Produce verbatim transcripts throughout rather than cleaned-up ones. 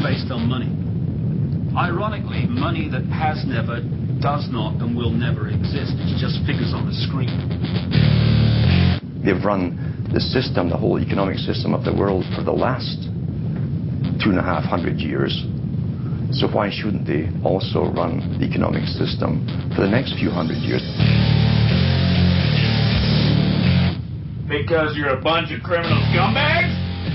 based on money. Ironically, money that has never, does not, and will never exist. It's just figures on a screen. They've run the system, the whole economic system of the world for the last two and a half hundred years. So why shouldn't they also run the economic system for the next few hundred years? Because you're a bunch of criminal scumbags?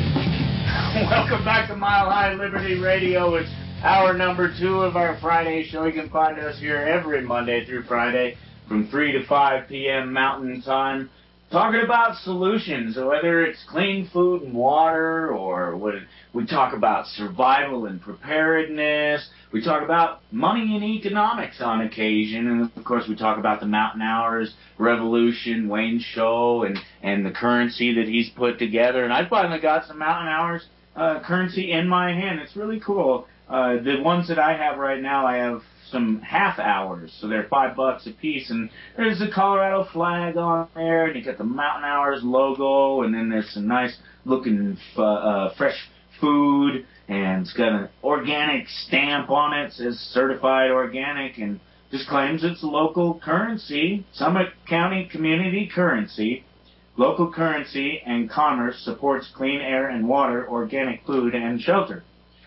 Welcome back to Mile High Liberty Radio. It's hour number two of our Friday show. You can find us here every Monday through Friday from three to five p.m. Mountain Time, talking about solutions, whether it's clean food and water, or what we talk about survival and preparedness. We talk about money and economics on occasion, and of course we talk about the Mountain Hours Revolution, Wayne Show, and, and the currency that he's put together. And I finally got some Mountain Hours uh, currency in my hand. It's really cool. Uh, the ones that I have right now, I have some half hours, so they're five bucks a piece, and there's the Colorado flag on there, and you got the Mountain Hours logo, and then there's some nice looking f- uh, fresh food, and it's got an organic stamp on it, it says certified organic, and just claims it's local currency, Summit County community currency, local currency and commerce, supports clean air and water, organic food, and shelter.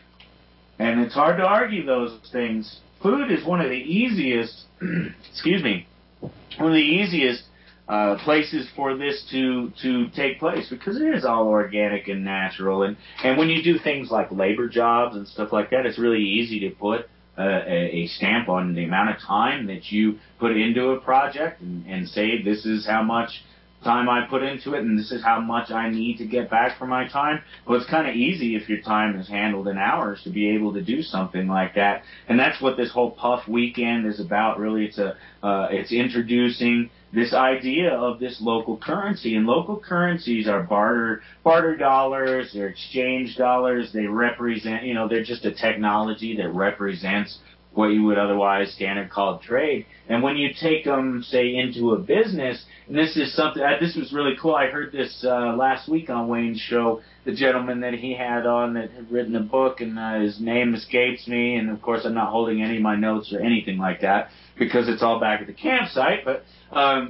And it's hard to argue those things. Food is one of the easiest, excuse me, one of the easiest uh, places for this to, to take place, because it is all organic and natural. And, and when you do things like labor jobs and stuff like that, it's really easy to put uh, a, a stamp on the amount of time that you put into a project and, and say this is how much time I put into it, and this is how much I need to get back for my time. Well, it's kind of easy if your time is handled in hours to be able to do something like that, and that's what this whole Puff Weekend is about. Really, it's a uh, it's introducing this idea of this local currency, and local currencies are barter barter dollars, they're exchange dollars. They represent, you know, they're just a technology that represents what you would otherwise standard call trade. And when you take them, say, into a business, and this is something, uh, this was really cool. I heard this uh, last week on Wayne's show, the gentleman that he had on that had written a book, and uh, his name escapes me, and of course I'm not holding any of my notes or anything like that, because it's all back at the campsite, but um,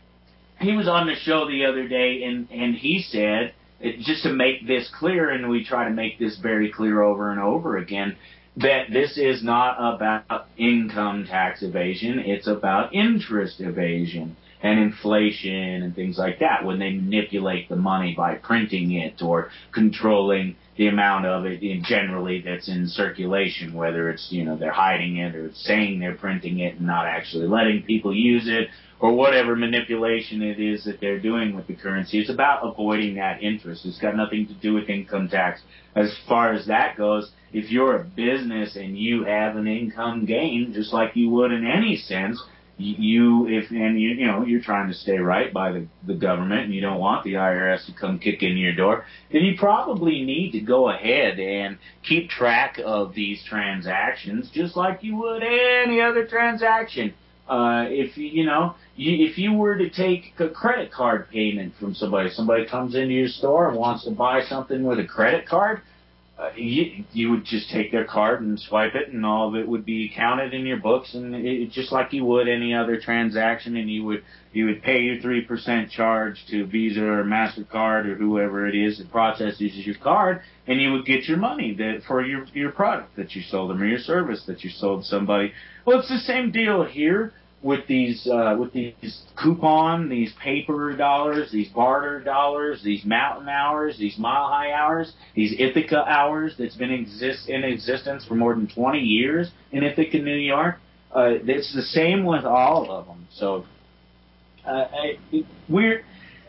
he was on the show the other day, and, and he said, it, just to make this clear, and we try to make this very clear over and over again, that this is not about income tax evasion, it's about interest evasion and inflation and things like that, when they manipulate the money by printing it or controlling the amount of it in generally that's in circulation, whether it's, you know, they're hiding it or saying they're printing it and not actually letting people use it, or whatever manipulation it is that they're doing with the currency. It's about avoiding that interest. It's got nothing to do with income tax. As far as that goes, if you're a business and you have an income gain, just like you would in any sense, you, if, and you, you know, you're trying to stay right by the, the government and you don't want the I R S to come kick in your door, then you probably need to go ahead and keep track of these transactions just like you would any other transaction. Uh, if you, you know, you, if you were to take a credit card payment from somebody, somebody comes into your store and wants to buy something with a credit card, uh, you, you would just take their card and swipe it, and all of it would be counted in your books, and it, just like you would any other transaction, and you would you would pay your three percent charge to Visa or MasterCard or whoever it is that processes your card, and you would get your money that, for your, your product that you sold them or your service that you sold somebody. Well, it's the same deal here with these uh, with these coupon, these paper dollars, these barter dollars, these mountain hours, these mile high hours, these Ithaca hours that's been exist in existence for more than twenty years in Ithaca, New York. Uh, it's the same with all of them. So uh, I, we're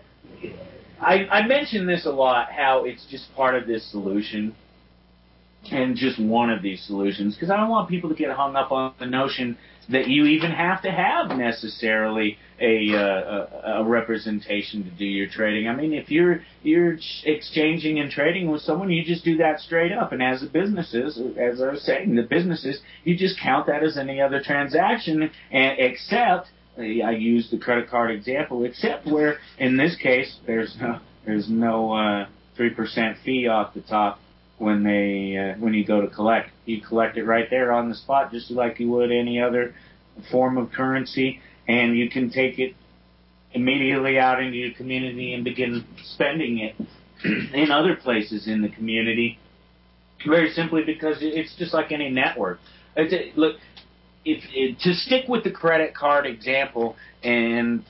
I, I mention this a lot, how it's just part of this solution and just one of these solutions, because I don't want people to get hung up on the notion that you even have to have necessarily a, uh, a, a representation to do your trading. I mean, if you're you're exchanging and trading with someone, you just do that straight up. And as the businesses, as I was saying, the businesses, you just count that as any other transaction, and except, I used the credit card example, except where in this case there's no there's no uh, three percent fee off the top when they uh, when you go to collect. You collect it right there on the spot, just like you would any other form of currency, and you can take it immediately out into your community and begin spending it in other places in the community. Very simply because it's just like any network. It's a, look, if, if to stick with the credit card example, and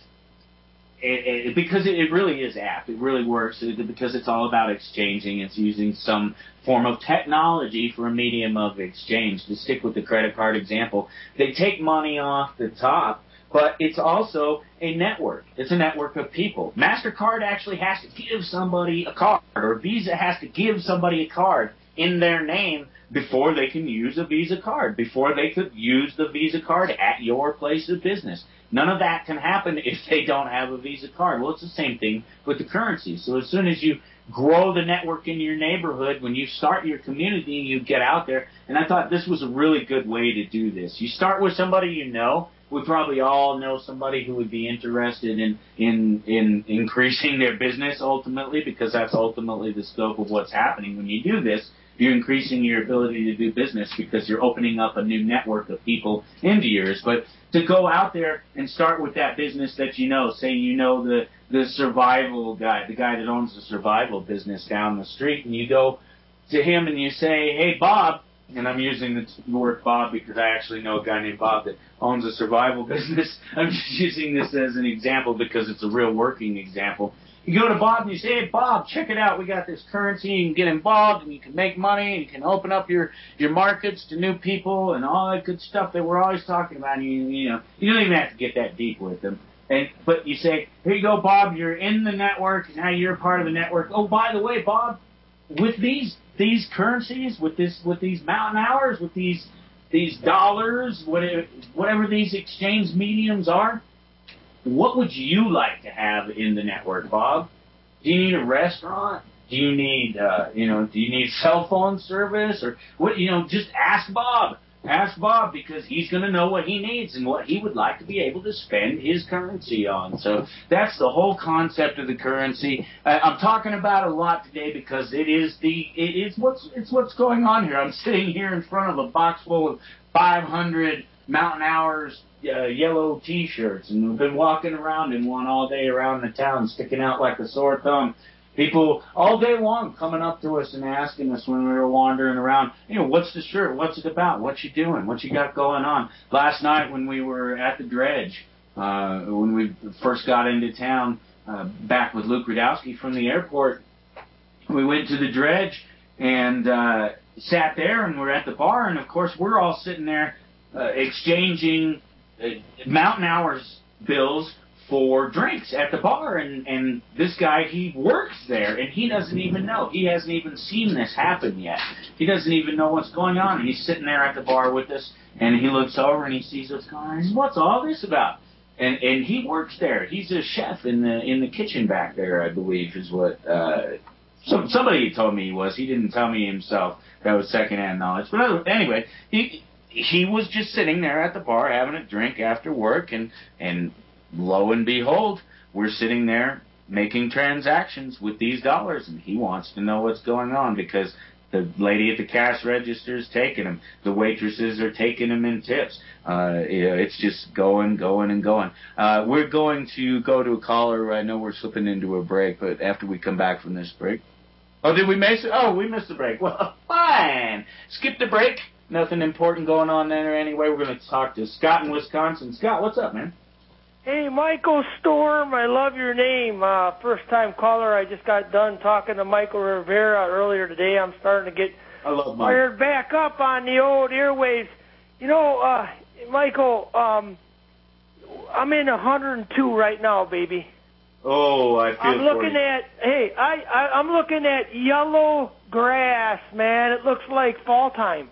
it, it, because it, it really is apt, it really works it, because it's all about exchanging. It's using some form of technology for a medium of exchange. To stick with the credit card example, they take money off the top, but it's also a network. It's a network of people. MasterCard actually has to give somebody a card, or Visa has to give somebody a card in their name before they can use a Visa card, before they could use the Visa card at your place of business. None of that can happen if they don't have a Visa card. Well, it's the same thing with the currency. So as soon as you grow the network in your neighborhood, when you start your community, you get out there. And I thought this was a really good way to do this. You start with somebody you know. We probably all know somebody who would be interested in, in in increasing their business ultimately, because that's ultimately the scope of what's happening when you do this. You're increasing your ability to do business because you're opening up a new network of people into yours. But to go out there and start with that business that you know, say you know the, the survival guy, the guy that owns the survival business down the street, and you go to him and you say, hey, Bob, and I'm using the word Bob because I actually know a guy named Bob that owns a survival business. I'm just using this as an example because it's a real working example. You go to Bob and you say, hey, Bob, check it out. We got this currency. You can get involved and you can make money and you can open up your, your markets to new people and all that good stuff that we're always talking about. And you, you know, you don't even have to get that deep with them. And, but you say, here you go, Bob, you're in the network. Now you're part of the network. Oh, by the way, Bob, with these these currencies, with this with these mountain hours, with these these dollars, whatever, whatever these exchange mediums are, what would you like to have in the network, Bob? Do you need a restaurant? Do you need, uh, you know, do you need cell phone service? Or what, you know, just ask Bob. Ask Bob, because he's going to know what he needs and what he would like to be able to spend his currency on. So that's the whole concept of the currency. Uh, I'm talking about it a lot today because it is the it is what's it's what's going on here. I'm sitting here in front of a box full of five hundred Mountain Hours uh, yellow T-shirts, and we've been walking around in one all day around the town, sticking out like a sore thumb. People all day long coming up to us and asking us when we were wandering around, you know, what's the shirt? What's it about? What you doing? What you got going on? Last night when we were at the Dredge, uh, when we first got into town, uh, back with Luke Radowski from the airport, we went to the Dredge and uh, sat there, and we're at the bar, and of course we're all sitting there uh, exchanging uh, Mountain Hours bills for drinks at the bar, and, and this guy, he works there, and he doesn't even know. He hasn't even seen this happen yet. He doesn't even know what's going on, and he's sitting there at the bar with us, and he looks over and he sees what's going on, and he says, what's all this about? And and he works there. He's a chef in the in the kitchen back there, I believe, is what uh, some, somebody told me he was. He didn't tell me himself. That was secondhand knowledge. But anyway, he he was just sitting there at the bar having a drink after work, and and lo and behold, we're sitting there making transactions with these dollars, and he wants to know what's going on because the lady at the cash register is taking them. The waitresses are taking them in tips. Uh, you know, it's just going, going, and going. Uh, we're going to go to a caller. I know we're slipping into a break, but after we come back from this break. Oh, did we miss it? Oh, we missed the break. Well, fine. Skip the break. Nothing important going on there anyway. We're going to talk to Scott in Wisconsin. Scott, what's up, man? Hey, Michael Storm, I love your name. Uh, first-time caller. I just got done talking to Michael Rivera earlier today. I'm starting to get I love fired back up on the old airwaves. You know, uh, Michael, um, I'm in one hundred two right now, baby. Oh, I feel I'm looking for you. at, hey, I, I, I'm looking at yellow grass, man. It looks like fall time.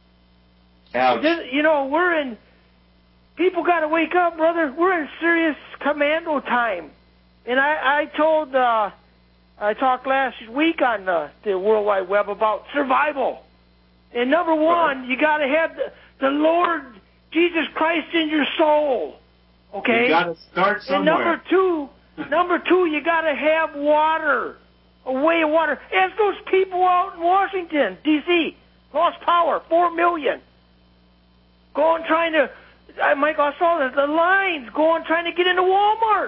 Ouch. This, you know, we're in... People got to wake up, brother. We're in serious commando time. And I, I told, uh, I talked last week on the, the World Wide Web about survival. And number one, you got to have the, the Lord Jesus Christ in your soul. Okay? You got to start somewhere. And number two, number two, you got to have water. a way of water. As those people out in Washington, D C, lost power, four million. Going trying to, I, Mike, I saw the, the lines going trying to get into Walmart.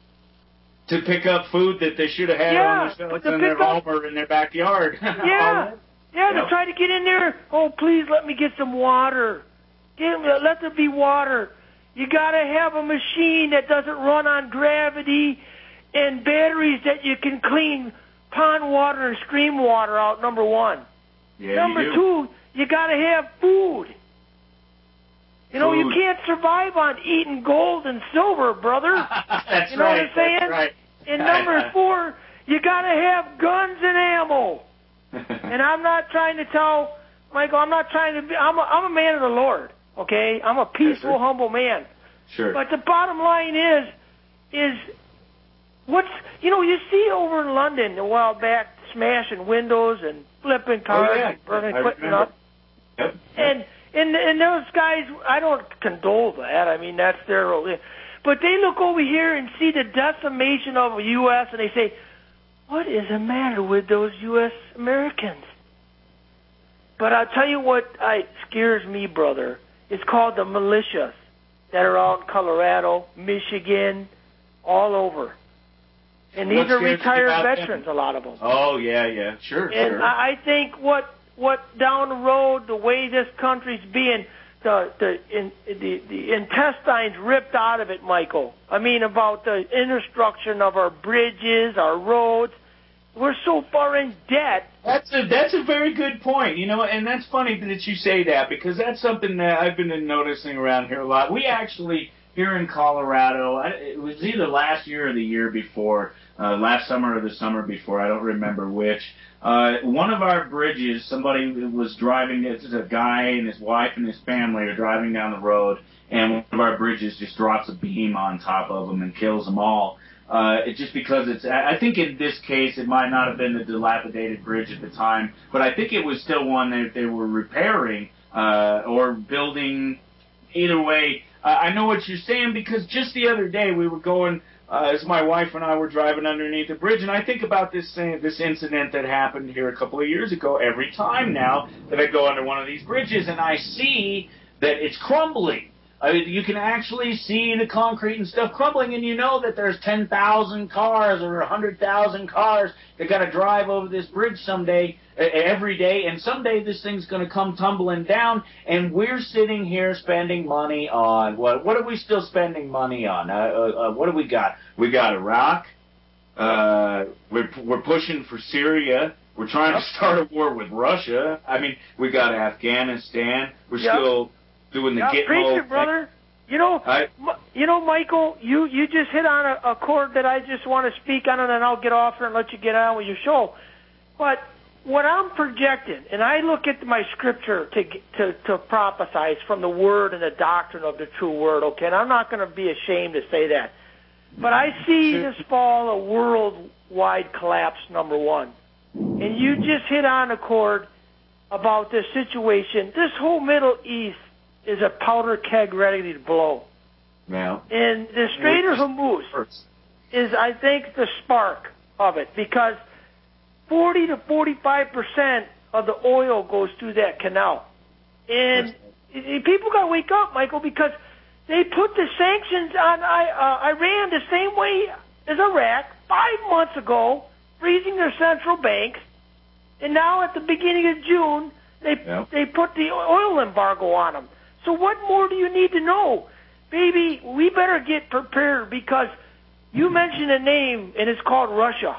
To pick up food that they should have had yeah, on their shelves in their home or in their backyard. Yeah, yeah, to yep. try to get in there. Oh, please let me get some water. Get, let there be water. You got to have a machine that doesn't run on gravity and batteries that you can clean pond water and stream water out, number one. Yeah, number you do. two, you got to have food. You know, food. you can't survive on eating gold and silver, brother. That's you know right. what I'm saying? That's right. And number four, you got to have guns and ammo. And I'm not trying to tell, Michael, I'm not trying to be, I'm a, I'm a man of the Lord, okay? I'm a peaceful, yes, humble man. Sure. But the bottom line is, is what's, you know, you see over in London a while back smashing windows and flipping cars oh, yeah. and burning I equipment remember. up. Yep. And, and, and those guys, I don't condole that. I mean, that's their, but they look over here and see the decimation of the U S and they say, what is the matter with those U S Americans? But I'll tell you what I, scares me, brother. It's called the militias that are out in Colorado, Michigan, all over. And these What are scares you retired about veterans, them? a lot of them. Oh, yeah, yeah. Sure, and sure. I I think what what down the road, the way this country's being, the the in, the the intestines ripped out of it, Michael. I mean about the infrastructure of our bridges, our roads. We're so far in debt. That's a that's a very good point, you know, and that's funny that you say that because that's something that I've been noticing around here a lot. We actually here in Colorado, it was either last year or the year before, uh, last summer or the summer before, I don't remember which. Uh, one of our bridges, somebody was driving, this is a guy and his wife and his family are driving down the road, and one of our bridges just drops a beam on top of them and kills them all. Uh, it's just because it's, I think in this case, it might not have been the dilapidated bridge at the time, but I think it was still one that they were repairing, uh, or building. Either way, uh, I know what you're saying because just the other day we were going, uh, as my wife and I were driving underneath the bridge, and I think about this thing, this incident that happened here a couple of years ago every time now that I go under one of these bridges and I see that it's crumbling. I mean, you can actually see the concrete and stuff crumbling, and you know that there's ten thousand cars or one hundred thousand cars that got to drive over this bridge someday, uh, every day, and someday this thing's going to come tumbling down, and we're sitting here spending money on, what What are we still spending money on? Uh, uh, uh, what do we got? We got Iraq. Uh, we're, we're pushing for Syria. We're trying to start a war with Russia. I mean, we got Afghanistan. We're Yep. still... doing the yeah, Gitmo preach it, brother. You know, I, you know, Michael, you, you just hit on a, a chord that I just want to speak on, and then I'll get off here and let you get on with your show. But what I'm projecting, and I look at my scripture to to to prophesize from the word and the doctrine of the true word. Okay, and I'm not going to be ashamed to say that. But I see this fall a worldwide collapse. Number one, and you just hit on a chord about this situation. This whole Middle East is a powder keg ready to blow. Now, and the Strait of Hormuz is, I think, the spark of it because forty to forty-five percent of the oil goes through that canal. And it, people got to wake up, Michael, because they put the sanctions on uh, Iran the same way as Iraq five months ago, freezing their central banks. And now at the beginning of June, they yep. they put the oil embargo on them. So what more do you need to know? Baby, we better get prepared because you mentioned a name, and it's called Russia.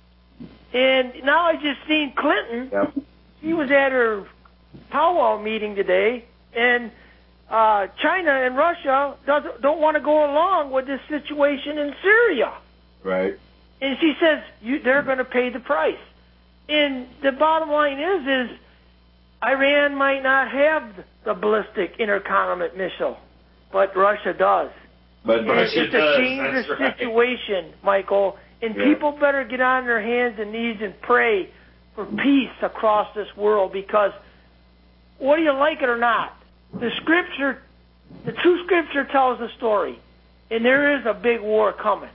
And now I just seen Clinton. Yep. She was at her powwow meeting today, and uh, China and Russia doesn't, don't want to go along with this situation in Syria. Right. And she says you, they're going to pay the price. And the bottom line is, is Iran might not have the ballistic intercontinental missile, but Russia does. But and Russia it's does. a dangerous That's right. situation, Michael. And yeah. people better get on their hands and knees and pray for peace across this world because whether you like it or not, the scripture, the true scripture tells the story. And there is a big war coming.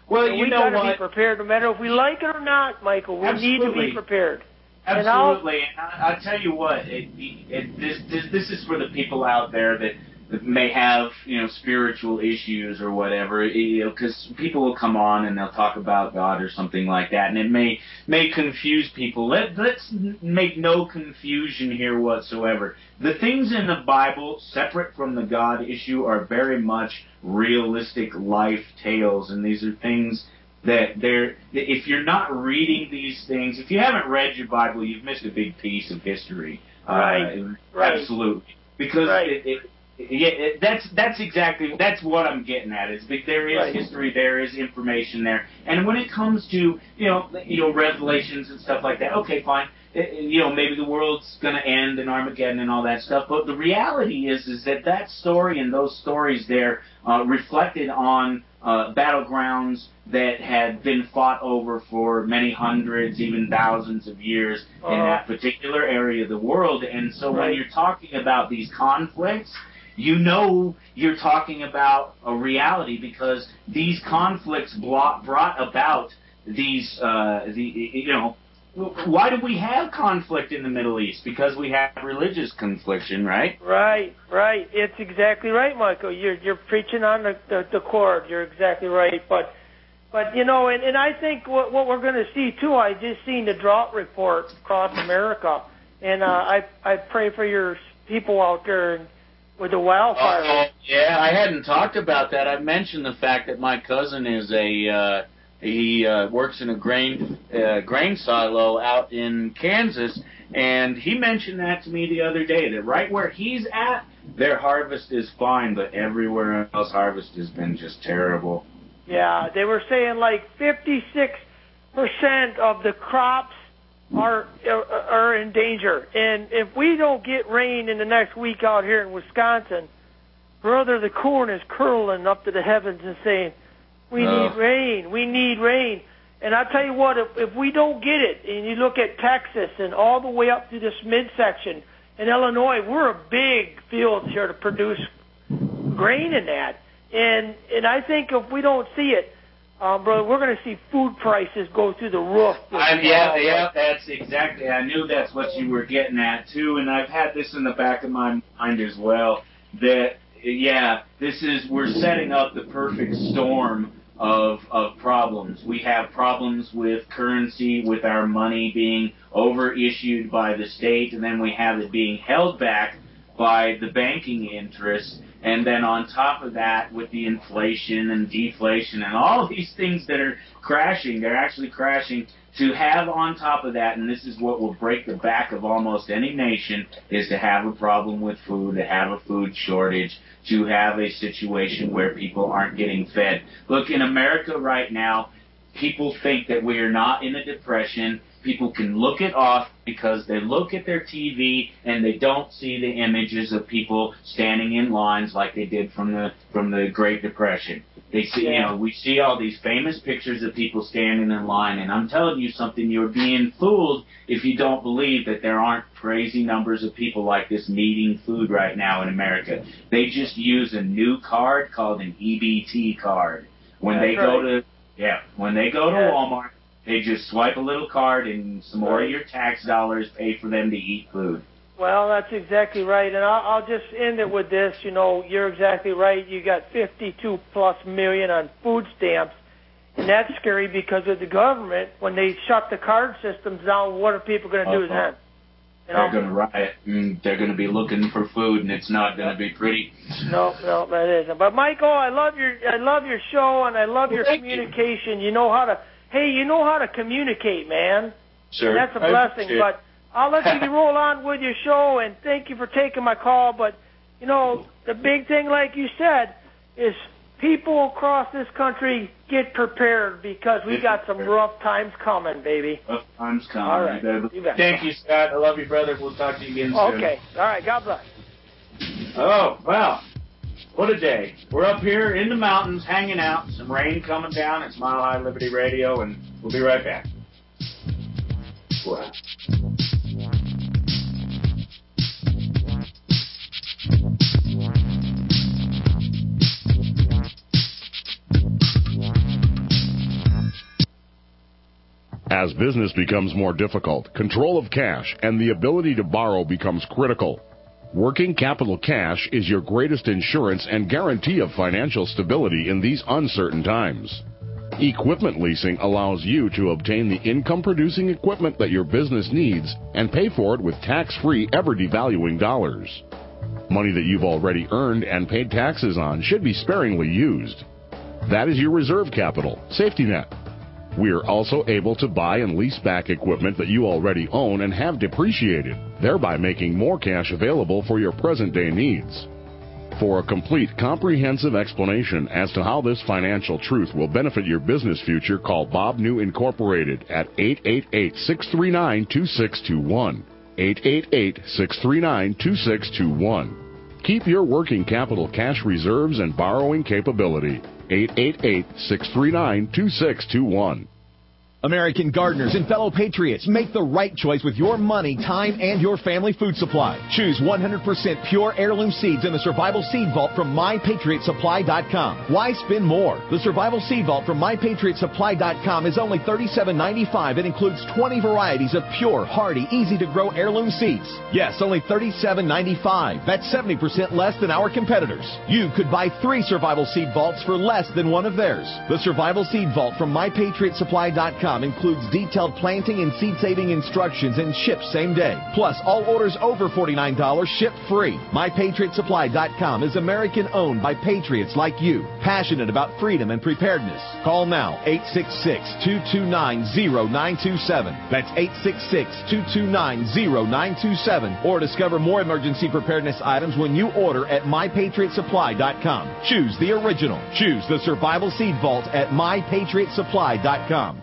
Well, and you we know gotta what? be prepared, no matter if we like it or not, Michael. We Absolutely. need to be prepared. Absolutely, and, and I, I tell you what, it, it, this, this this is for the people out there that, that may have you know spiritual issues or whatever, you know, because people will come on and they'll talk about God or something like that, and it may may confuse people. Let let's make no confusion here whatsoever. The things in the Bible, separate from the God issue, are very much realistic life tales, and these are things that they're, if you're not reading these things, if you haven't read your Bible, you've missed a big piece of history. Right. Uh, right. Absolutely. Because right. it, it, yeah, it, that's that's exactly that's what I'm getting at. Is there is right. history, there is information there, and when it comes to you know you know revelations and stuff like that, okay, fine. It, you know maybe the world's going to end in Armageddon and all that stuff, but the reality is is that that story and those stories there uh, reflected on uh, battlegrounds that had been fought over for many hundreds, even thousands of years uh-huh. in that particular area of the world, and so right. when you're talking about these conflicts, you know you're talking about a reality because these conflicts brought, brought about these, uh, the, you know, why do we have conflict in the Middle East? Because we have religious confliction, right? Right, right. It's exactly right, Michael. You're you're preaching on the, the, the chord. You're exactly right. But, but you know, and, and I think what, what we're going to see, too, I just seen the drought report across America. And uh, I I pray for your people out there with the wildfire. Oh, yeah, I hadn't talked about that. I mentioned the fact that my cousin is a uh, he uh, works in a grain uh, grain silo out in Kansas, and he mentioned that to me the other day. That right where he's at, their harvest is fine, but everywhere else, harvest has been just terrible. Yeah, they were saying like fifty-six percent of the crops are are in danger. And if we don't get rain in the next week out here in Wisconsin, brother, the corn is curling up to the heavens and saying, we oh. need rain, we need rain. And I tell you what, if, if we don't get it, and you look at Texas and all the way up to this midsection, in Illinois, we're a big field here to produce grain in that. And and I think if we don't see it, Um, brother, we're going to see food prices go through the roof. I, yeah, yeah, that's exactly. I knew that's what you were getting at too, and I've had this in the back of my mind as well. That yeah, this is we're setting up the perfect storm of of problems. We have problems with currency, with our money being overissued by the state, and then we have it being held back by the banking interests. And then on top of that, with the inflation and deflation and all these things that are crashing, they're actually crashing. To have on top of that, and this is what will break the back of almost any nation, is to have a problem with food, to have a food shortage, to have a situation where people aren't getting fed. Look, in America right now, people think that we are not in a depression. People can look it off because they look at their T V and they don't see the images of people standing in lines like they did from the from the Great Depression. They see, yeah. you know, we see all these famous pictures of people standing in line, and I'm telling you something, you're being fooled if you don't believe that there aren't crazy numbers of people like this needing food right now in America. They just use a new card called an E B T card. When That's they right. go to yeah, when they go to yeah. Walmart, they just swipe a little card and some more right. of your tax dollars pay for them to eat food. Well, that's exactly right. And I'll, I'll just end it with this. You know, you're exactly right. You got fifty-two plus million on food stamps. And that's scary because of the government. When they shut the card systems down, what are people going to do Uh-huh. then? You know? They're going to riot. And they're going to be looking for food, and it's not going to be pretty. No, no, that isn't. But Michael, I love your, I love your show, and I love well, your thank communication. You. you know how to, hey, you know how to communicate, man. Sure. And that's a blessing. But I'll let you roll on with your show, and thank you for taking my call. But you know, the big thing, like you said, is people across this country get prepared because we got some rough times coming, baby. Rough times coming. All right. You You bet. Thank you, Scott. I love you, brother. We'll talk to you again soon. Okay. All right. God bless. Oh, wow. What a day. We're up here in the mountains hanging out. Some rain coming down. It's Mile High Liberty Radio, and we'll be right back. Wow. As business becomes more difficult, control of cash and the ability to borrow becomes critical. Working capital cash is your greatest insurance and guarantee of financial stability in these uncertain times. Equipment leasing allows you to obtain the income-producing equipment that your business needs and pay for it with tax-free, ever-devaluing dollars. Money that you've already earned and paid taxes on should be sparingly used. That is your reserve capital, safety net. We are also able to buy and lease back equipment that you already own and have depreciated, thereby making more cash available for your present-day needs. For a complete, comprehensive explanation as to how this financial truth will benefit your business future, call Bob New Incorporated at eight eight eight, six three nine, two six two one. eight eight eight, six three nine, two six two one. Keep your working capital cash reserves and borrowing capability. eight eight eight, six three nine, two six two one. American gardeners and fellow patriots, make the right choice with your money, time, and your family food supply. Choose one hundred percent pure heirloom seeds in the Survival Seed Vault from my patriot supply dot com. Why spend more? The Survival Seed Vault from my patriot supply dot com is only thirty-seven ninety-five and includes twenty varieties of pure, hardy, easy-to-grow heirloom seeds. Yes, only thirty-seven ninety-five. That's seventy percent less than our competitors. You could buy three Survival Seed Vaults for less than one of theirs. The Survival Seed Vault from my patriot supply dot com includes detailed planting and seed-saving instructions and ships same day. Plus, all orders over forty-nine dollars ship free. my patriot supply dot com is American-owned by patriots like you, passionate about freedom and preparedness. Call now, eight six six, two two nine, zero nine two seven. That's eight six six, two two nine, zero nine two seven. Or discover more emergency preparedness items when you order at my patriot supply dot com. Choose the original. Choose the Survival Seed Vault at my patriot supply dot com.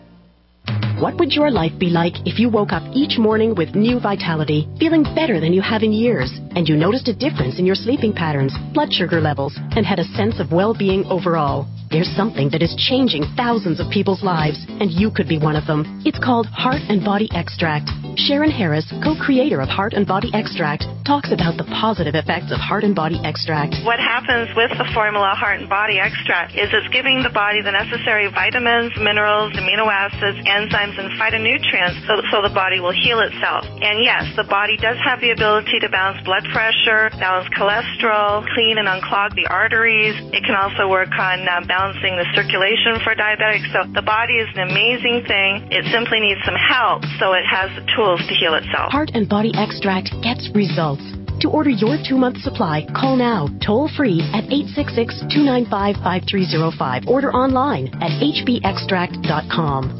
What would your life be like if you woke up each morning with new vitality, feeling better than you have in years, and you noticed a difference in your sleeping patterns, blood sugar levels, and had a sense of well-being overall? There's something that is changing thousands of people's lives, and you could be one of them. It's called Heart and Body Extract. Sharon Harris, co-creator of Heart and Body Extract, talks about the positive effects of Heart and Body Extract. What happens with the formula Heart and Body Extract is it's giving the body the necessary vitamins, minerals, amino acids, enzymes, and phytonutrients so, so the body will heal itself. And yes, the body does have the ability to balance blood pressure, balance cholesterol, clean and unclog the arteries. It can also work on uh, balancing the circulation for diabetics. So the body is an amazing thing. It simply needs some help so it has the tools to heal itself. Heart and Body Extract gets results. To order your two-month supply, call now, toll-free at eight six six, two nine five, five three zero five. Order online at h b extract dot com.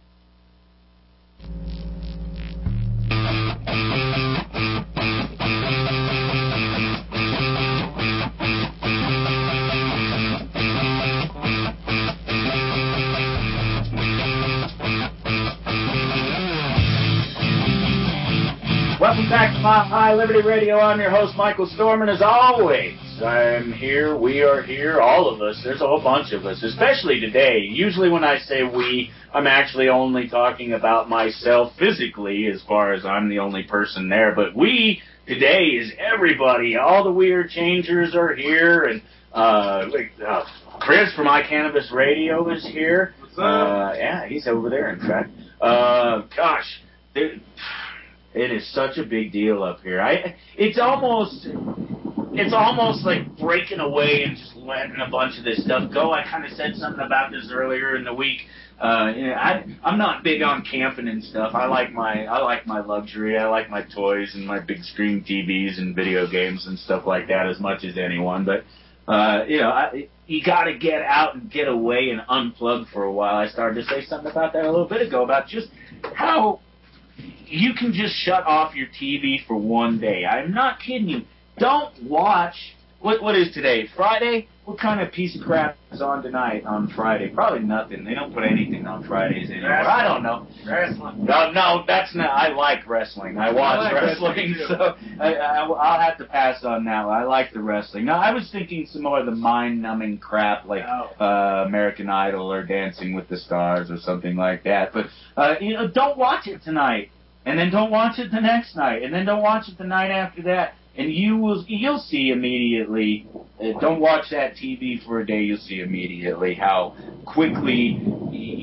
Welcome back to Mile High Liberty Radio. I'm your host, Michael Storm, and as always, I'm here, we are here, all of us. There's a whole bunch of us, especially today. Usually when I say we, I'm actually only talking about myself physically, as far as I'm the only person there. But we, today, is everybody. All the Weird Changers are here, and uh, uh, Chris from iCannabis Radio is here. What's up? Uh, yeah, he's over there, in fact. Uh, gosh, it, it is such a big deal up here. I, it's almost... It's almost like breaking away and just letting a bunch of this stuff go. I kind of said something about this earlier in the week. Uh, you know, I, I'm not big on camping and stuff. I like my I like my luxury. I like my toys and my big screen T Vs and video games and stuff like that as much as anyone. But uh, you know, I, you got to get out and get away and unplug for a while. I started to say something about that a little bit ago about just how you can just shut off your T V for one day. I'm not kidding you. Don't watch, what what is today, Friday? What kind of piece of crap is on tonight on Friday? Probably nothing. They don't put anything on Fridays anymore. Wrestling. I don't know. Wrestling. No, no, that's not, I like wrestling. I watch I like wrestling, wrestling so I, I, I'll have to pass on that one. I like the wrestling. No, I was thinking some more of the mind-numbing crap like oh. uh, American Idol or Dancing with the Stars or something like that. But, uh, you know, don't watch it tonight. And then don't watch it the next night. And then don't watch it the night after that. And you will, you'll see immediately, uh, don't watch that T V for a day, you'll see immediately how quickly y-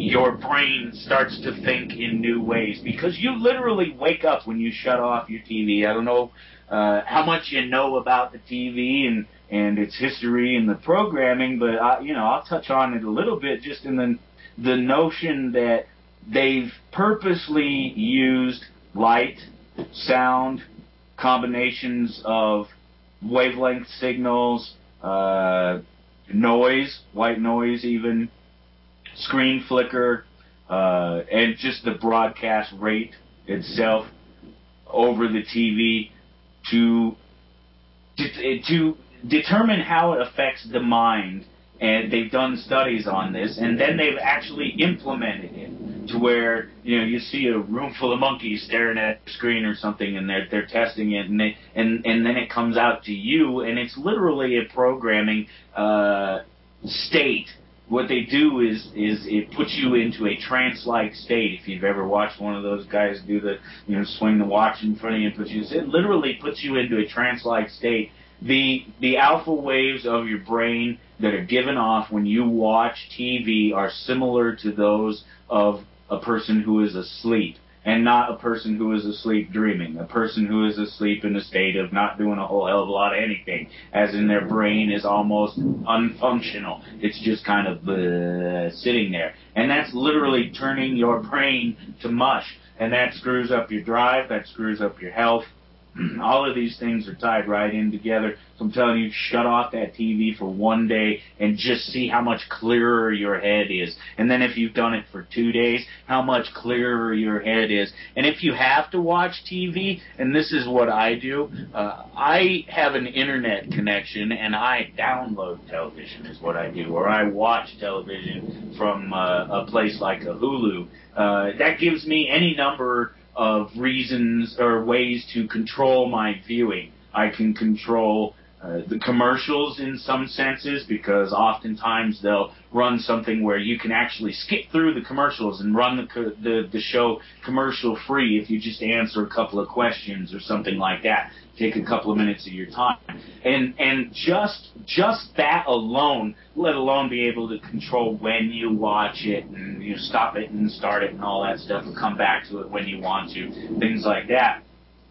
your brain starts to think in new ways, because you literally wake up when you shut off your T V. I don't know uh, how much you know about the T V and, and its history and the programming, but I, you know, I'll touch on it a little bit, just in the the notion that they've purposely used light, sound, combinations of wavelength signals, uh, noise, white noise even, screen flicker, uh, and just the broadcast rate itself over the T V to, to to determine how it affects the mind. And they've done studies on this, and then they've actually implemented it to where, you know, you see a room full of monkeys staring at a screen or something, and they're they're testing it, and they and and then it comes out to you, and it's literally a programming uh, state. What they do is is it puts you into a trance-like state. If you've ever watched one of those guys do the, you know, swing the watch in front of you and put you, it literally puts you into a trance-like state. The the alpha waves of your brain that are given off when you watch T V are similar to those of a person who is asleep, and not a person who is asleep dreaming, a person who is asleep in a state of not doing a whole hell of a lot of anything, as in their brain is almost unfunctional. It's just kind of uh, sitting there. And that's literally turning your brain to mush. And that screws up your drive, that screws up your health. All of these things are tied right in together. So I'm telling you, shut off that T V for one day and just see how much clearer your head is. And then if you've done it for two days, how much clearer your head is. And if you have to watch T V, and this is what I do, uh, I have an internet connection and I download television is what I do, or I watch television from uh, a place like a Hulu. Uh, that gives me any number of reasons or ways to control my viewing. I can control uh, the commercials in some senses, because oftentimes they'll run something where you can actually skip through the commercials and run the co- the, the show commercial free if you just answer a couple of questions or something like that. Take a couple of minutes of your time. And and just just that alone, let alone be able to control when you watch it and you know, stop it and start it and all that stuff and come back to it when you want to, things like that.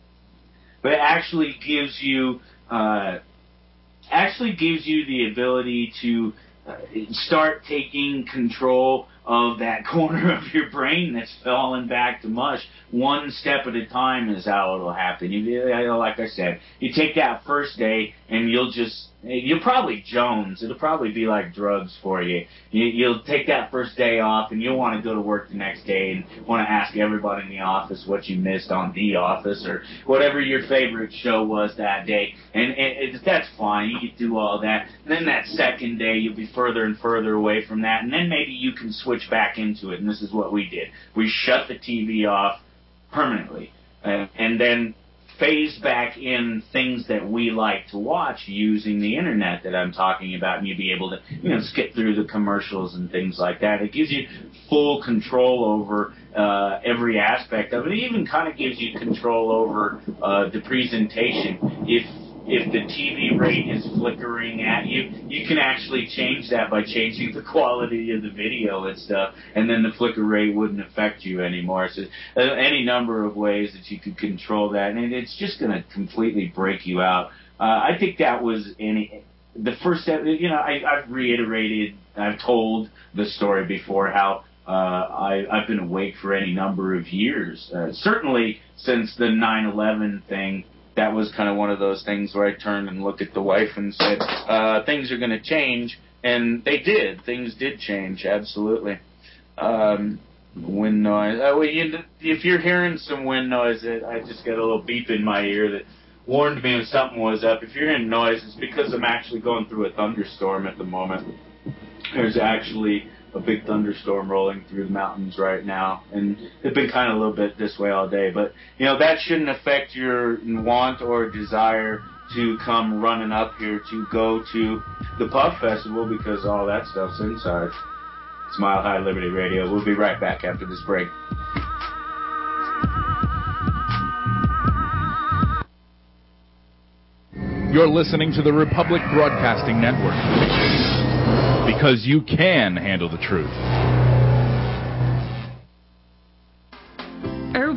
But it actually gives you uh, actually gives you the ability to uh, start taking control of that corner of your brain that's fallen back to mush. One step at a time is how it'll happen. You, like I said, you take that first day and you'll just, you'll probably Jones. It'll probably be like drugs for you. you. You'll take that first day off and you'll want to go to work the next day and want to ask everybody in the office what you missed on The Office or whatever your favorite show was that day. And, and it, that's fine. You can do all that. And then that second day you'll be further and further away from that. And then maybe you can switch back into it, and this is what we did. We shut the T V off permanently, uh, and then phase back in things that we like to watch using the internet that I'm talking about, and you'll be able to, you know, skip through the commercials and things like that. It gives you full control over uh, every aspect of it. It even kind of gives you control over uh, the presentation. If If the T V rate is flickering at you, you can actually change that by changing the quality of the video and stuff, and then the flicker rate wouldn't affect you anymore. So uh, any number of ways that you could control that, and it's just going to completely break you out. Uh, I think that was any the first step. You know, I, I've reiterated, I've told the story before how uh, I, I've been awake for any number of years, uh, certainly since the nine eleven thing. That was kind of one of those things where I turned and looked at the wife and said, uh, things are going to change. And they did. Things did change, absolutely. Um, wind noise. Uh, well, you, if you're hearing some wind noise, it, I just got a little beep in my ear that warned me if something was up. If you're hearing noise, it's because I'm actually going through a thunderstorm at the moment. There's actually a big thunderstorm rolling through the mountains right now, and it's been kind of a little bit this way all day, but you know that shouldn't affect your want or desire to come running up here to go to the Puff Festival, because all that stuff's inside. It's Mile High Liberty Radio. We'll be right back after this break. You're listening to the Republic Broadcasting Network, because you can handle the truth.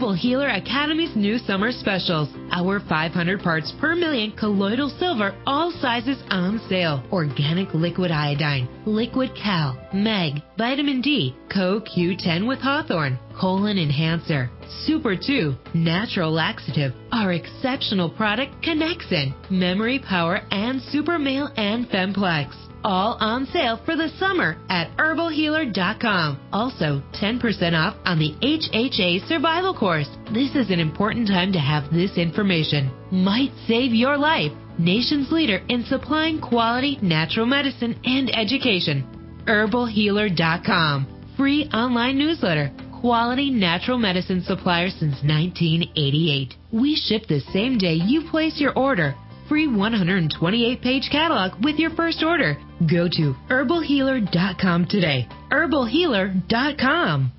Herbal Healer Academy's new summer specials. Our five hundred parts per million colloidal silver, all sizes on sale. Organic liquid iodine, liquid cal, meg, vitamin D, Co Q ten with Hawthorne, colon enhancer, Super two, natural laxative. Our exceptional product Connexin, memory power, and Super Male and Femplex. All on sale for the summer at herbal healer dot com. Also, ten percent off on the H H A Survival Course. This is an important time to have this information. Might save your life. Nation's leader in supplying quality natural medicine and education. herbal healer dot com. Free online newsletter. Quality natural medicine supplier since nineteen eighty-eight. We ship the same day you place your order. Free one hundred twenty-eight page catalog with your first order. Go to herbal healer dot com today. herbal healer dot com.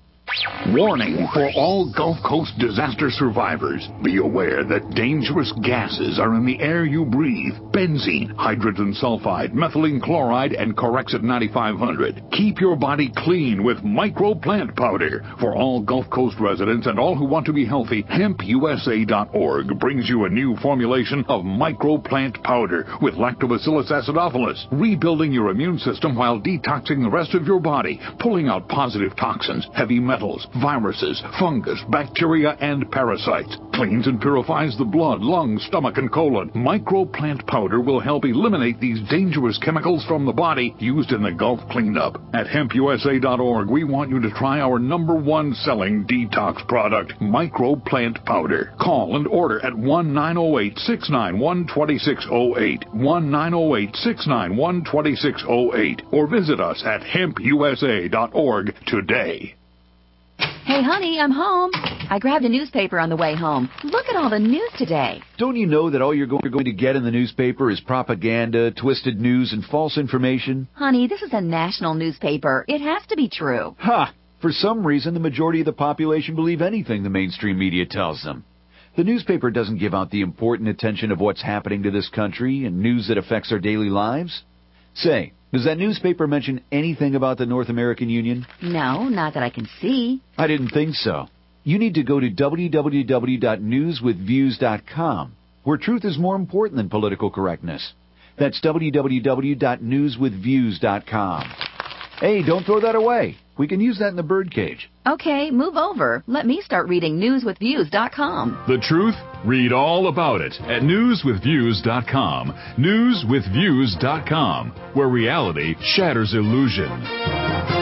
Warning for all Gulf Coast disaster survivors. Be aware that dangerous gases are in the air you breathe. Benzene, hydrogen sulfide, methylene chloride, and Corexit ninety-five hundred. Keep your body clean with Micro Plant Powder. For all Gulf Coast residents and all who want to be healthy, hemp U S A dot org brings you a new formulation of Micro Plant Powder with Lactobacillus acidophilus, rebuilding your immune system while detoxing the rest of your body, pulling out positive toxins, heavy metals, viruses, fungus, bacteria, and parasites. Cleans and purifies the blood, lungs, stomach, and colon. Micro Plant Powder will help eliminate these dangerous chemicals from the body used in the Gulf cleanup. At hemp U S A dot org, we want you to try our number one selling detox product, Micro Plant Powder. Call and order at one nine zero eight, six nine one, two six zero eight, one nine zero eight, six nine one, two six zero eight, or visit us at hemp U S A dot org today. Hey, honey, I'm home. I grabbed a newspaper on the way home. Look at all the news today. Don't you know that all you're going to get in the newspaper is propaganda, twisted news, and false information? Honey, this is a national newspaper. It has to be true. Ha! For some reason, the majority of the population believe anything the mainstream media tells them. The newspaper doesn't give out the important attention of what's happening to this country and news that affects our daily lives. Say, does that newspaper mention anything about the North American Union? No, not that I can see. I didn't think so. You need to go to w w w dot news with views dot com, where truth is more important than political correctness. That's w w w dot news with views dot com. Hey, don't throw that away. We can use that in the birdcage. Okay, move over. Let me start reading news with views dot com. The truth? Read all about it at news with views dot com. news with views dot com, where reality shatters illusion.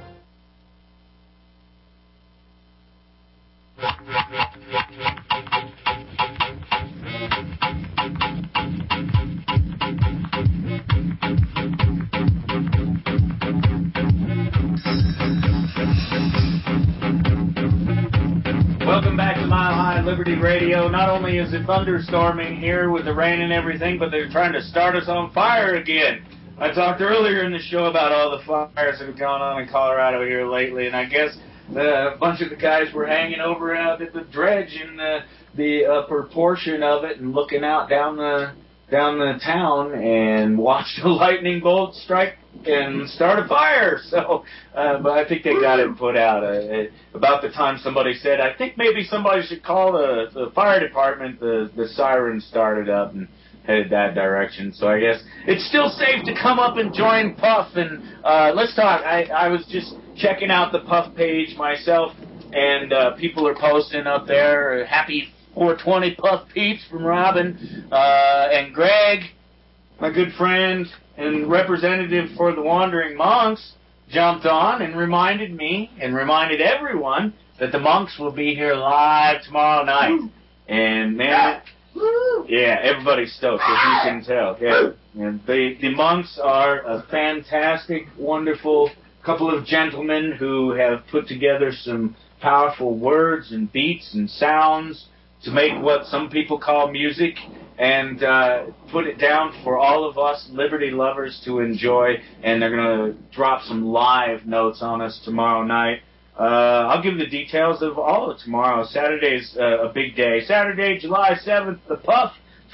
Welcome back to Mile High Liberty Radio. Not only is it thunderstorming here with the rain and everything, but they're trying to start us on fire again. I talked earlier in the show about all the fires that have gone on in Colorado here lately, and I guess uh, a bunch of the guys were hanging over out at the dredge in the, the upper portion of it and looking out down the down the town and watched a lightning bolt strike and start a fire. So, uh, but I think they got it put out. Uh, about the time somebody said, I think maybe somebody should call the, the fire department, the, the siren started up and headed that direction. So I guess it's still safe to come up and join Puff. And uh, let's talk. I, I was just checking out the Puff page myself, and uh, people are posting up there, happy four twenty Puff peeps from Robin uh, and Greg, my good friend and representative for the Wandering Monks, jumped on and reminded me and reminded everyone that the Monks will be here live tomorrow night. Woo. And man, Woo. yeah, everybody's stoked, as you can tell. Yeah, and the the Monks are a fantastic, wonderful couple of gentlemen who have put together some powerful words and beats and sounds to make what some people call music, and uh, put it down for all of us Liberty lovers to enjoy, and they're going to drop some live notes on us tomorrow night. Uh, I'll give the details of all of tomorrow. Saturday's uh, a big day. Saturday, July seventh, the Puff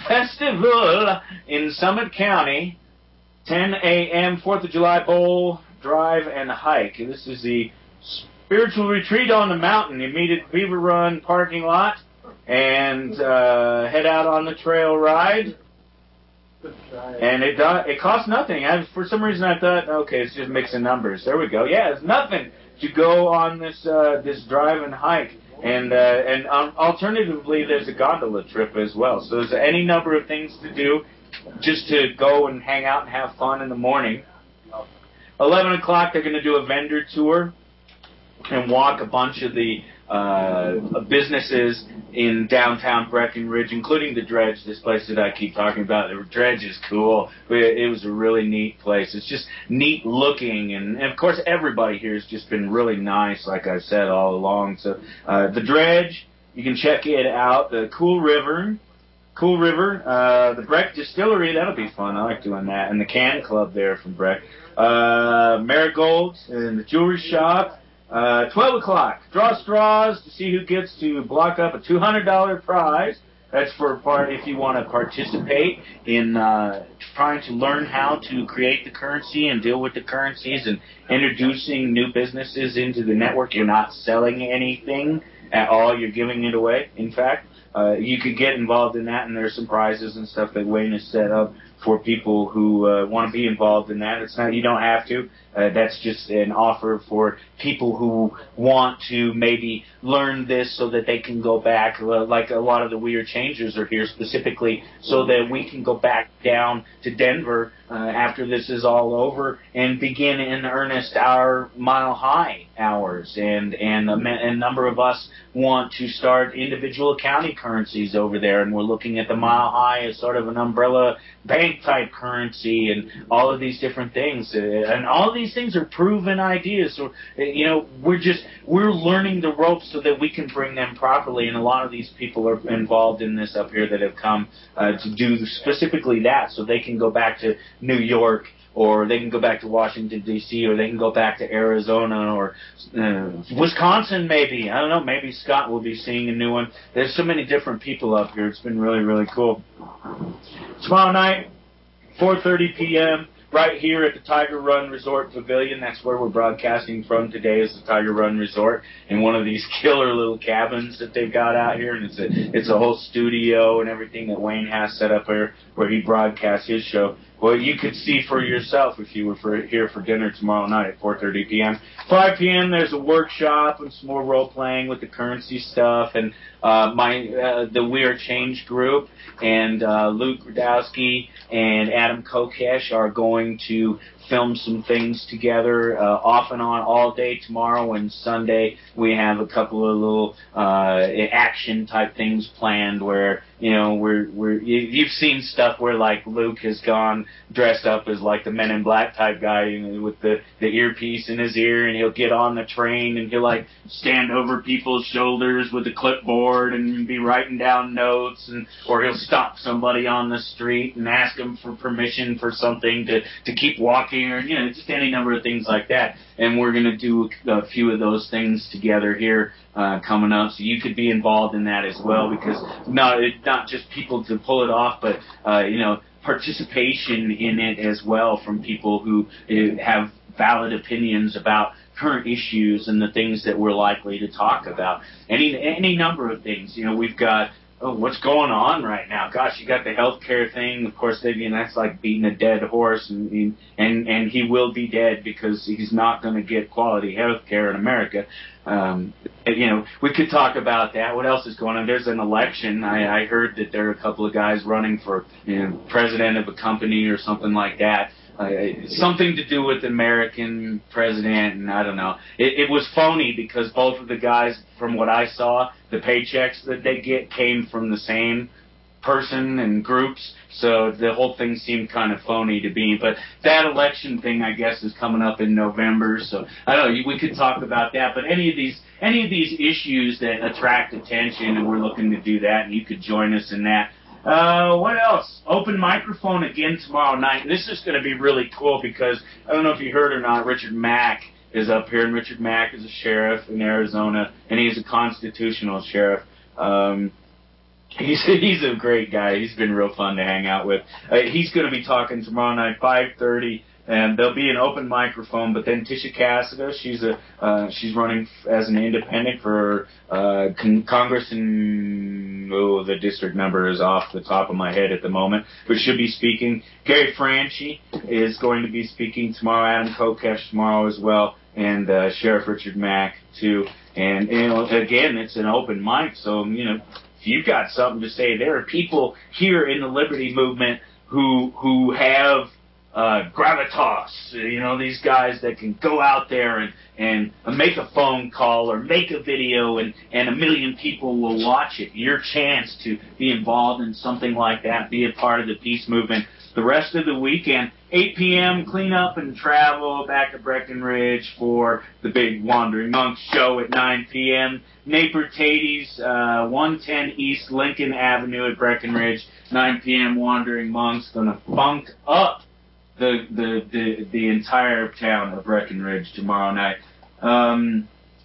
Festival in Summit County, ten a.m., fourth of July Bowl Drive and Hike. And this is the spiritual retreat on the mountain. You meet at Beaver Run parking lot and uh, head out on the trail ride. And it do, it costs nothing. I, for some reason, I thought, okay, it's just mixing numbers. There we go. Yeah, it's nothing to go on this uh, this drive and hike. And uh, and um, alternatively, there's a gondola trip as well. So there's any number of things to do just to go and hang out and have fun in the morning. eleven o'clock, they're going to do a vendor tour and walk a bunch of the uh, businesses in downtown Breckenridge, including the Dredge, this place that I keep talking about. The Dredge is cool. It was a really neat place. It's just neat looking, and, and of course everybody here has just been really nice, like I said all along. So uh, the Dredge, you can check it out. The Cool River, Cool River, uh, the Breck Distillery, that'll be fun. I like doing that. And the Can Club there from Breck. Uh, Marigold's and the Jewelry Shop. Uh, twelve o'clock, draw straws to see who gets to block up a two hundred dollars prize. That's for part if you want to participate in uh, trying to learn how to create the currency and deal with the currencies and introducing new businesses into the network. You're not selling anything at all. You're giving it away. In fact, uh, you could get involved in that, and there's some prizes and stuff that Wayne has set up for people who uh, want to be involved in that. It's not, you don't have to. Uh, that's just an offer for people who want to maybe learn this so that they can go back, uh, like a lot of the Weird Changers are here specifically, so that we can go back down to Denver uh, after this is all over and begin in earnest our Mile High hours. And, and a, a number of us want to start individual accounting currencies over there, and we're looking at the Mile High as sort of an umbrella bank type currency and all of these different things. Uh, and all of these things are proven ideas. So, you know, we're just, we're learning the ropes so that we can bring them properly. And a lot of these people are involved in this up here that have come uh, to do specifically that, so they can go back to New York, or they can go back to Washington, D C, or they can go back to Arizona, or uh, Wisconsin maybe. I don't know, maybe Scott will be seeing a new one. There's so many different people up here. It's been really, really cool. Tomorrow night, four thirty p.m., right here at the Tiger Run Resort Pavilion. That's where we're broadcasting from today, is the Tiger Run Resort, in one of these killer little cabins that they've got out here. And it's a, it's a whole studio and everything that Wayne has set up here where he broadcasts his show. Well, you could see for yourself if you were for, here for dinner tomorrow night at four thirty p.m. five p.m. there's a workshop and some more role-playing with the currency stuff. And uh, my uh, the We Are Change group and uh, Luke Radowski and Adam Kokesh are going to film some things together uh, off and on all day tomorrow, and Sunday we have a couple of little uh, action type things planned where, you know, we're we're you, you've seen stuff where like Luke has gone dressed up as like the Men in Black type guy, you know, with the the earpiece in his ear, and he'll get on the train and he'll like stand over people's shoulders with a clipboard and be writing down notes, and or he'll stop somebody on the street and ask them for permission for something to to keep walking, or, you know, just any number of things like that. And we're going to do a few of those things together here uh, coming up, so you could be involved in that as well, because not it's not just people to pull it off, but uh, you know, participation in it as well from people who uh, have valid opinions about current issues and the things that we're likely to talk about. Any any number of things. You know, we've got, oh, what's going on right now? Gosh, you got the healthcare thing. Of course, they, you know, that's like beating a dead horse, and and and he will be dead because he's not going to get quality healthcare in America. Um, you know, we could talk about that. What else is going on? There's an election. I, I heard that there are a couple of guys running for, you know, president of a company or something like that. Uh, something to do with the American president, and I don't know. It, it was phony because both of the guys, from what I saw, the paychecks that they get came from the same person and groups, so the whole thing seemed kind of phony to me. But that election thing, I guess, is coming up in November, so I don't know, we could talk about that. But any of these any of these issues that attract attention, and we're looking to do that, and you could join us in that. Uh, what else? Open microphone again tomorrow night. This is going to be really cool because, I don't know if you heard or not, Richard Mack is up here, and Richard Mack is a sheriff in Arizona, and he's a constitutional sheriff. Um, he's, he's a great guy. He's been real fun to hang out with. Uh, he's going to be talking tomorrow night, five thirty, and there'll be an open microphone. But then Tisha Cassidy, she's a uh, she's running as an independent for uh, con- Congress, and oh, the district number is off the top of my head at the moment, but she'll be speaking. Gary Franchi is going to be speaking tomorrow. Adam Kokesh tomorrow as well, and uh, Sheriff Richard Mack too. And you know, again, it's an open mic, so you know, if you've got something to say, there are people here in the Liberty Movement who who have uh, gravitas. You know, these guys that can go out there and, and make a phone call or make a video, and, and a million people will watch it. Your chance to be involved in something like that, be a part of the peace movement. The rest of the weekend, eight p.m., clean up and travel back to Breckenridge for the big Wandering Monks show at nine p.m. Naper Tady's, uh, one ten East Lincoln Avenue at Breckenridge, nine p.m. Wandering Monks, gonna funk up the the the, the entire town of Breckenridge tomorrow night. Um,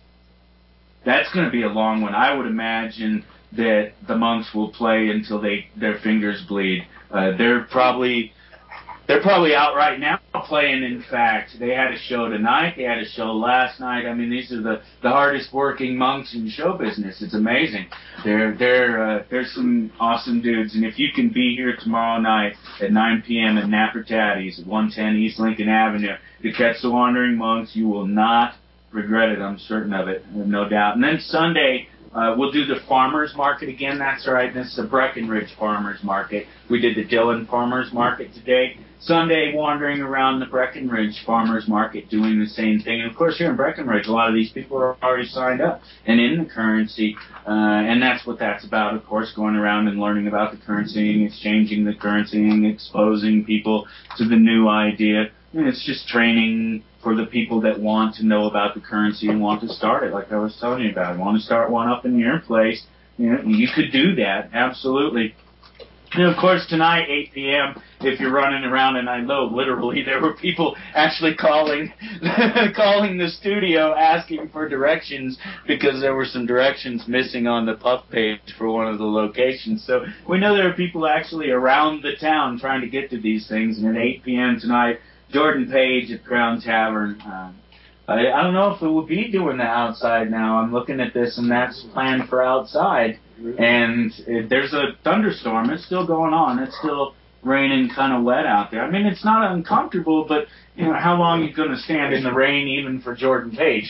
that's gonna be a long one. I would imagine that the monks will play until they their fingers bleed. Uh, they're probably they're probably out right now playing. In fact, they had a show tonight. They had a show last night. I mean, these are the, the hardest working monks in show business. It's amazing. They're they're uh, they're some awesome dudes. And if you can be here tomorrow night at nine p.m. at Nappertatty's at one ten East Lincoln Avenue to catch the Wandering Monks, you will not regret it. I'm certain of it, no doubt. And then Sunday, Uh, we'll do the farmers market again. That's right. This is the Breckenridge farmers market. We did the Dillon farmers market today. Sunday, wandering around the Breckenridge farmers market doing the same thing. And of course, here in Breckenridge, a lot of these people are already signed up and in the currency. Uh, and that's what that's about, of course, going around and learning about the currency and exchanging the currency and exposing people to the new idea. And it's just training for the people that want to know about the currency and want to start it, like I was telling you about. Want to start one up in your place, you know, you could do that, absolutely. And of course, tonight, eight p.m., if you're running around, and I know literally there were people actually calling calling the studio asking for directions because there were some directions missing on the puff page for one of the locations. So we know there are people actually around the town trying to get to these things. And at eight p.m. tonight, Jordan Page at Crown Tavern. Um, I, I don't know if it will be doing the outside now. I'm looking at this, and that's planned for outside. And it, there's a thunderstorm. It's still going on. It's still raining kind of wet out there. I mean, it's not uncomfortable, but, you know, how long are you going to stand in the rain even for Jordan Page?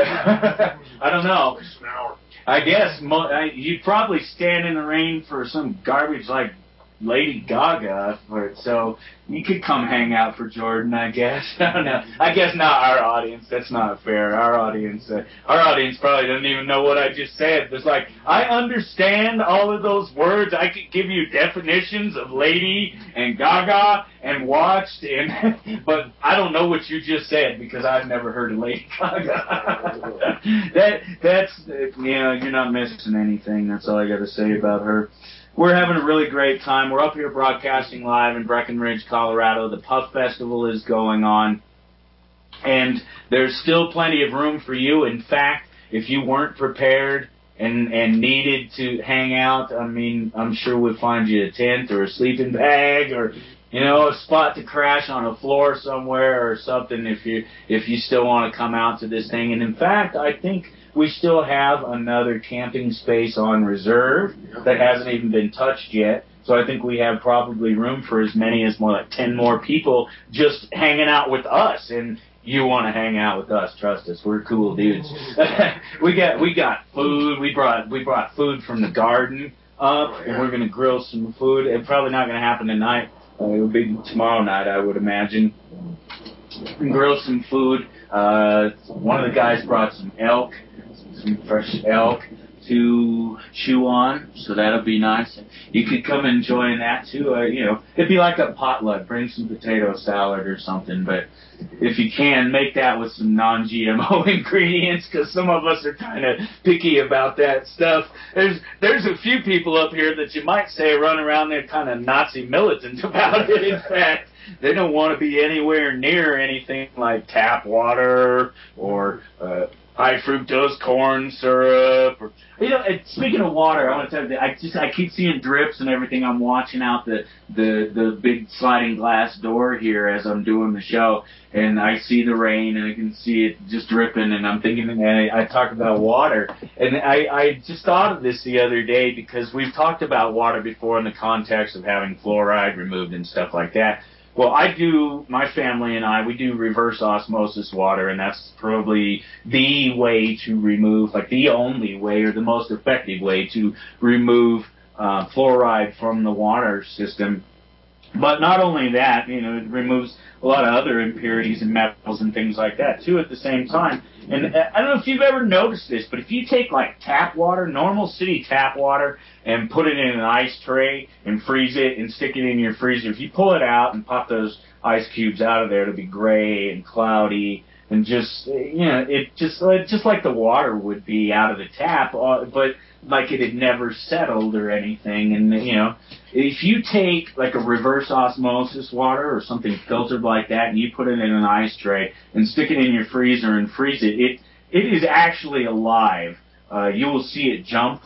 I don't know. I guess mo- I, you'd probably stand in the rain for some garbage like Lady Gaga, for it, so you could come hang out for Jordan, I guess. I don't know. I guess not our audience. That's not fair. Our audience, uh, our audience probably doesn't even know what I just said. It's like, I understand all of those words. I could give you definitions of Lady and Gaga and watched, and but I don't know what you just said because I've never heard of Lady Gaga. that that's you know, you're not missing anything. That's all I got to say about her. We're having a really great time. We're up here broadcasting live in Breckenridge, Colorado. The Puff Festival is going on, and there's still plenty of room for you. In fact, if you weren't prepared and and needed to hang out, I mean, I'm sure we'd find you a tent or a sleeping bag or, you know, a spot to crash on a floor somewhere or something if you if you still want to come out to this thing. And in fact, I think we still have another camping space on reserve that hasn't even been touched yet. So I think we have probably room for as many as more like ten more people just hanging out with us. And you want to hang out with us, trust us. We're cool dudes. we got we got food. We brought we brought food from the garden up, and we're gonna grill some food. It's probably not gonna happen tonight. Uh, it'll be tomorrow night, I would imagine. And grill some food. Uh, one of the guys brought some elk. Some fresh elk to chew on, so that'll be nice. You could come and join that too. Uh, you know, it'd be like a potluck. Bring some potato salad or something, but if you can, make that with some non-G M O ingredients, because some of us are kind of picky about that stuff. There's there's a few people up here that you might say run around there kind of Nazi militant about it. In fact, they don't want to be anywhere near anything like tap water or uh, high fructose corn syrup. Or, you know, and speaking of water, I want to tell you, I just I keep seeing drips and everything. I'm watching out the the the big sliding glass door here as I'm doing the show, and I see the rain and I can see it just dripping. And I'm thinking, and I, I talk about water, and I I just thought of this the other day because we've talked about water before in the context of having fluoride removed and stuff like that. Well, I do, my family and I, we do reverse osmosis water, and that's probably the way to remove, like the only way or the most effective way to remove uh, fluoride from the water system. But not only that, you know, it removes a lot of other impurities and metals and things like that, too, at the same time. And I don't know if you've ever noticed this, but if you take, like, tap water, normal city tap water, and put it in an ice tray and freeze it and stick it in your freezer, if you pull it out and pop those ice cubes out of there, it'll be gray and cloudy and just, you know, it just, just like the water would be out of the tap, uh, but like it had never settled or anything. And, you know, if you take like a reverse osmosis water or something filtered like that and you put it in an ice tray and stick it in your freezer and freeze it, it, it is actually alive. Uh, you will see it jump.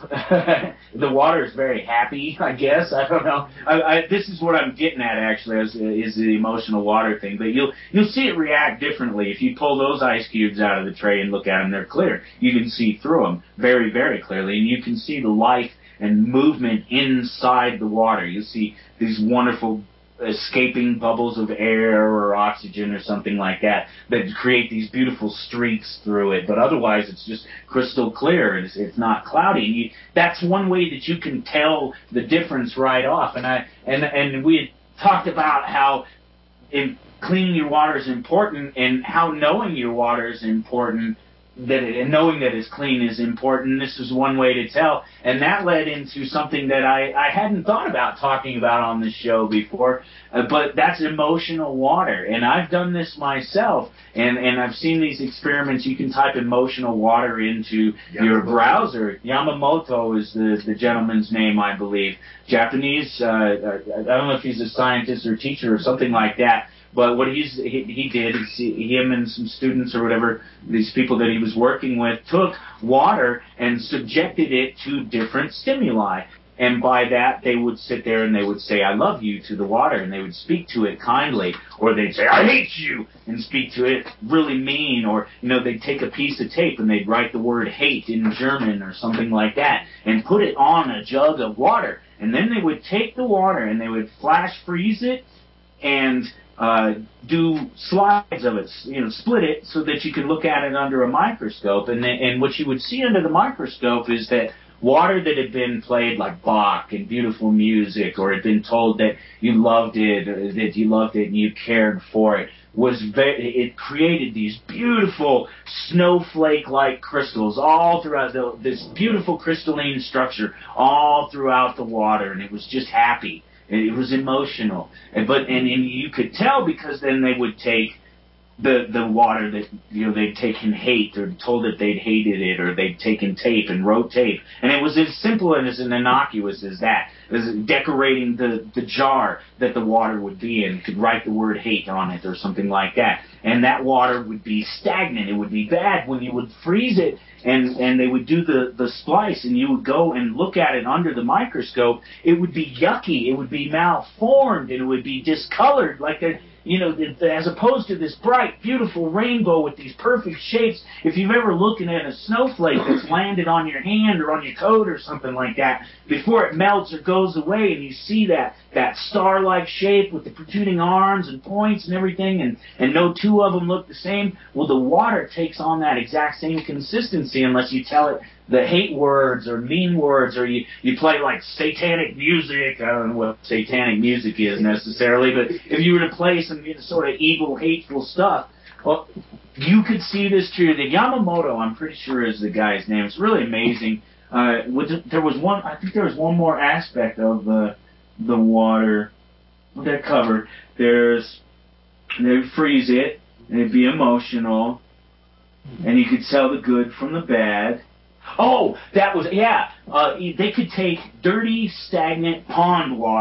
The water is very happy, I guess. I don't know. I, I, this is what I'm getting at, actually, is, is the emotional water thing. But you'll you'll see it react differently. If you pull those ice cubes out of the tray and look at them, they're clear. You can see through them very, very clearly. And you can see the life and movement inside the water. You'll see these wonderful escaping bubbles of air or oxygen or something like that that create these beautiful streaks through it. But otherwise, it's just crystal clear. It's, it's not cloudy. And you, that's one way that you can tell the difference right off. And I and and we had talked about how in cleaning your water is important and how knowing your water is important. That it, and knowing that it's clean is important. This is one way to tell, and that led into something that I, I hadn't thought about talking about on this show before, uh, but that's emotional water, and I've done this myself, and, and I've seen these experiments. You can type emotional water into Yamamoto. Your browser. Yamamoto is the, the gentleman's name, I believe. Japanese, uh, I don't know if he's a scientist or teacher or something like that. But what he's, he, he did is he, him and some students or whatever, these people that he was working with, took water and subjected it to different stimuli. And by that, they would sit there and they would say, I love you to the water, and they would speak to it kindly. Or they'd say, I hate you, and speak to it really mean. Or, you know, they'd take a piece of tape and they'd write the word hate in German or something like that and put it on a jug of water. And then they would take the water and they would flash freeze it and Uh, do slides of it, you know, split it so that you can look at it under a microscope. And then, and what you would see under the microscope is that water that had been played like Bach and beautiful music, or had been told that you loved it, or that you loved it and you cared for it, was very, it created these beautiful snowflake-like crystals all throughout the, this beautiful crystalline structure all throughout the water, and it was just happy. It was emotional, and but and, and you could tell because then they would take the the water that, you know, they'd taken hate or told that they'd hated it, or they'd taken tape and wrote tape, and it was as simple and as innocuous as that, as decorating the the jar that the water would be in. You could write the word hate on it or something like that, and that water would be stagnant. It would be bad when you would freeze it. And and they would do the, the splice, and you would go and look at it under the microscope. It would be yucky. It would be malformed, and it would be discolored, like they're, you know, as opposed to this bright, beautiful rainbow with these perfect shapes. If you've ever looked at a snowflake that's landed on your hand or on your coat or something like that, before it melts or goes away, and you see that, that star-like shape with the protruding arms and points and everything, and, and no two of them look the same, well, the water takes on that exact same consistency unless you tell it the hate words or mean words, or you, you play like satanic music. I don't know what satanic music is necessarily, but if you were to play some, you know, sort of evil, hateful stuff, well, you could see this too. The Yamamoto, I'm pretty sure, is the guy's name. It's really amazing. Uh, with, there was one, I think there was one more aspect of the the water that covered. There's, they freeze it, and it'd be emotional, and you could tell the good from the bad. Oh, that was, yeah. Uh, they could take dirty, stagnant pond water,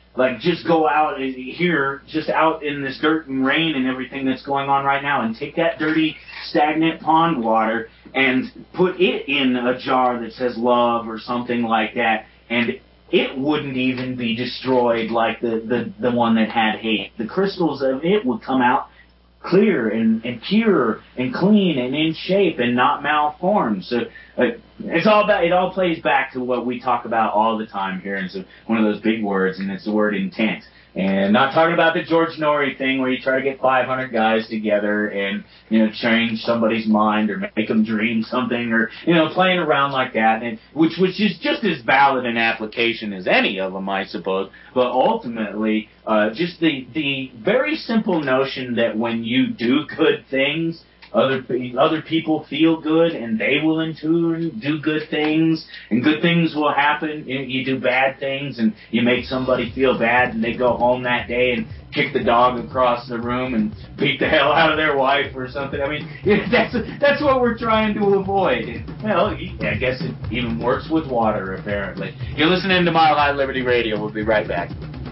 like, just go out and here, just out in this dirt and rain and everything that's going on right now, and take that dirty, stagnant pond water and put it in a jar that says love or something like that, and it wouldn't even be destroyed like the, the, the one that had hate. The crystals of it would come out clear and, and pure and clean and in shape and not malformed. So uh, it's all about, it all plays back to what we talk about all the time here. And so one of those big words, and it's the word intent. And not talking about the George Norrie thing where you try to get five hundred guys together and, you know, change somebody's mind or make them dream something, or, you know, playing around like that, and which which is just as valid an application as any of them, I suppose. But ultimately, uh, just the the very simple notion that when you do good things, Other other people feel good, and they will in turn do good things, and good things will happen. You, you do bad things, and you make somebody feel bad, and they go home that day and kick the dog across the room and beat the hell out of their wife or something. I mean, that's that's what we're trying to avoid. And, well, I guess it even works with water, apparently. You're listening to Mile High Liberty Radio. We'll be right back.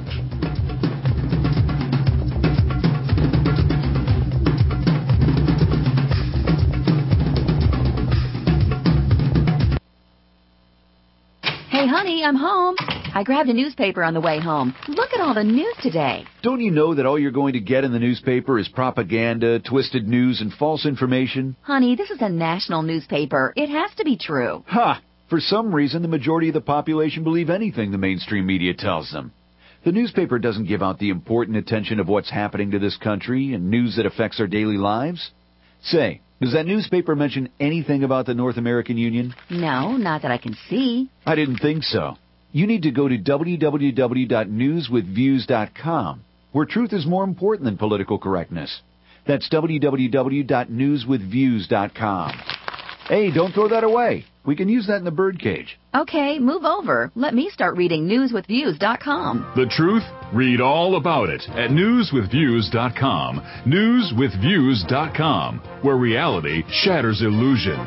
Hey, honey, I'm home. I grabbed a newspaper on the way home. Look at all the news today. Don't you know that all you're going to get in the newspaper is propaganda, twisted news, and false information? Honey, this is a national newspaper. It has to be true. Ha! For some reason, the majority of the population believe anything the mainstream media tells them. The newspaper doesn't give out the important attention of what's happening to this country and news that affects our daily lives. Say, does that newspaper mention anything about the North American Union? No, not that I can see. I didn't think so. You need to go to w w w dot news with views dot com, where truth is more important than political correctness. That's w w w dot news with views dot com. Hey, don't throw that away. We can use that in the birdcage. Okay, move over. Let me start reading news with views dot com. The truth? Read all about it at news with views dot com. news with views dot com, where reality shatters illusion.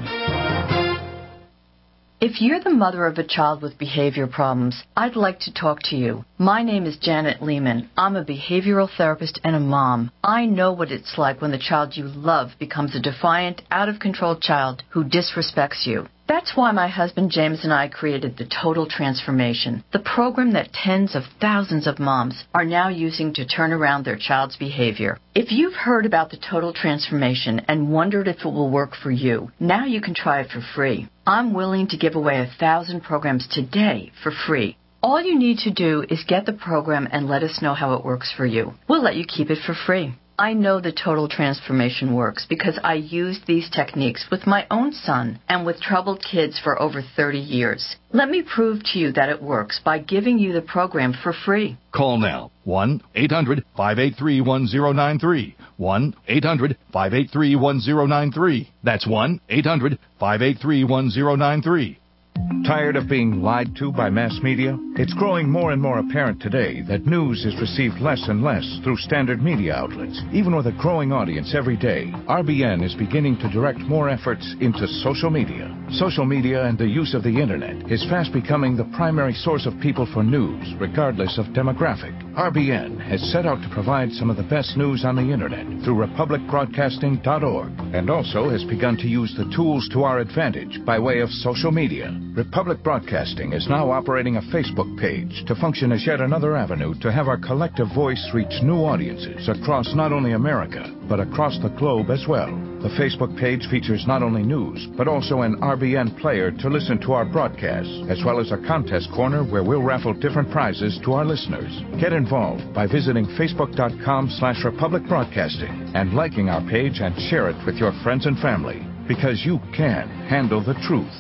If you're the mother of a child with behavior problems, I'd like to talk to you. My name is Janet Lehman. I'm a behavioral therapist and a mom. I know what it's like when the child you love becomes a defiant, out-of-control child who disrespects you. That's why my husband James and I created the Total Transformation, the program that tens of thousands of moms are now using to turn around their child's behavior. If you've heard about the Total Transformation and wondered if it will work for you, now you can try it for free. I'm willing to give away a thousand programs today for free. All you need to do is get the program and let us know how it works for you. We'll let you keep it for free. I know the Total Transformation works because I used these techniques with my own son and with troubled kids for over thirty years. Let me prove to you that it works by giving you the program for free. Call now. one eight hundred five eight three one zero nine three. one eight hundred five eight three one zero nine three. That's one eight hundred five eight three one zero nine three. Tired of being lied to by mass media? It's growing more and more apparent today that news is received less and less through standard media outlets. Even with a growing audience every day, R B N is beginning to direct more efforts into social media. Social media and the use of the internet is fast becoming the primary source of people for news, regardless of demographic. R B N has set out to provide some of the best news on the internet through republic broadcasting dot org, and also has begun to use the tools to our advantage by way of social media. Republic Broadcasting is now operating a Facebook page to function as yet another avenue to have our collective voice reach new audiences across not only America, but across the globe as well. The Facebook page features not only news, but also an R B N player to listen to our broadcasts, as well as a contest corner where we'll raffle different prizes to our listeners. Get involved by visiting facebook.com slash Republic Broadcasting and liking our page and share it with your friends and family, because you can handle the truth.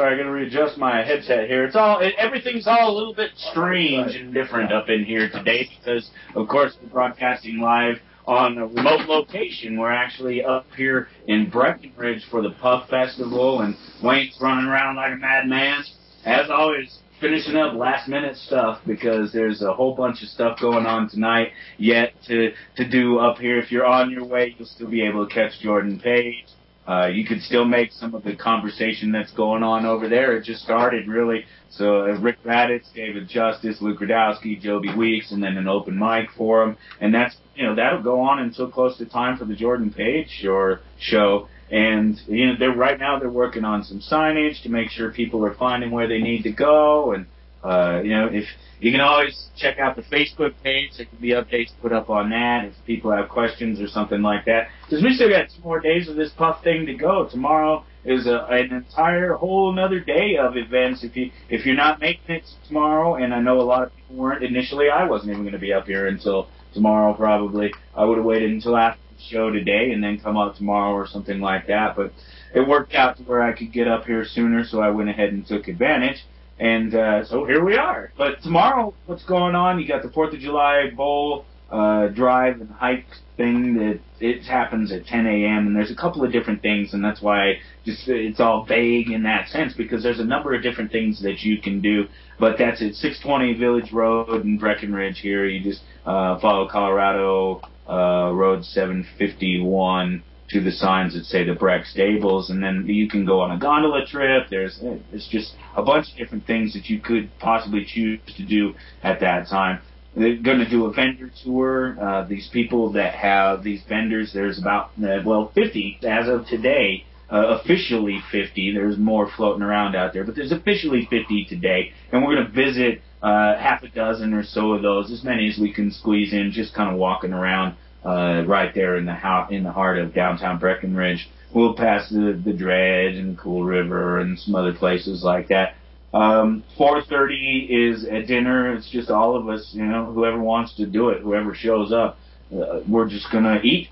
sorry, I got to readjust my headset here. It's all, it, everything's all a little bit strange and different up in here today because, of course, we're broadcasting live on a remote location. We're actually up here in Breckenridge for the Puff Festival, and Wayne's running around like a madman. As always, finishing up last-minute stuff because there's a whole bunch of stuff going on tonight yet to, to do up here. If you're on your way, you'll still be able to catch Jordan Page. Uh, you could still make some of the conversation that's going on over there. It just started, really. So uh, Rick Raditz, David Justice, Luke Radowski, Joby Weeks, and then an open mic for them. And that's, you know, that'll go on until close to time for the Jordan Page show. show. And, you know, they're right now they're working on some signage to make sure people are finding where they need to go. And, uh, you know, if you can always check out the Facebook page. There can be updates put up on that if people have questions or something like that. Because we still got two more days of this Puff thing to go. Tomorrow is a, an entire whole another day of events. If you if you're not making it tomorrow, and I know a lot of people weren't initially, I wasn't even going to be up here until tomorrow probably. I would have waited until after the show today and then come up tomorrow or something like that. But it worked out to where I could get up here sooner, so I went ahead and took advantage. And uh, so here we are. But tomorrow, what's going on? You got the fourth of July Bowl uh, drive and hike thing that it happens at ten a.m. And there's a couple of different things, and that's why just it's all vague in that sense because there's a number of different things that you can do. But that's at six twenty Village Road in Breckenridge here. You just uh, follow Colorado uh, Road seven fifty-one to the signs that say the Breck Stables, and then you can go on a gondola trip. There's it's just a bunch of different things that you could possibly choose to do at that time. They're going to do a vendor tour. Uh, these people that have these vendors, there's about, uh, well, fifty as of today, uh, officially fifty. There's more floating around out there, but there's officially fifty today, and we're going to visit uh, half a dozen or so of those, as many as we can squeeze in, just kind of walking around Uh, right there in the ho- in the heart of downtown Breckenridge. We'll pass the, the Dredge and Cool River and some other places like that. Um, four thirty is a dinner. It's just all of us, you know, whoever wants to do it, whoever shows up. Uh, we're just going to eat,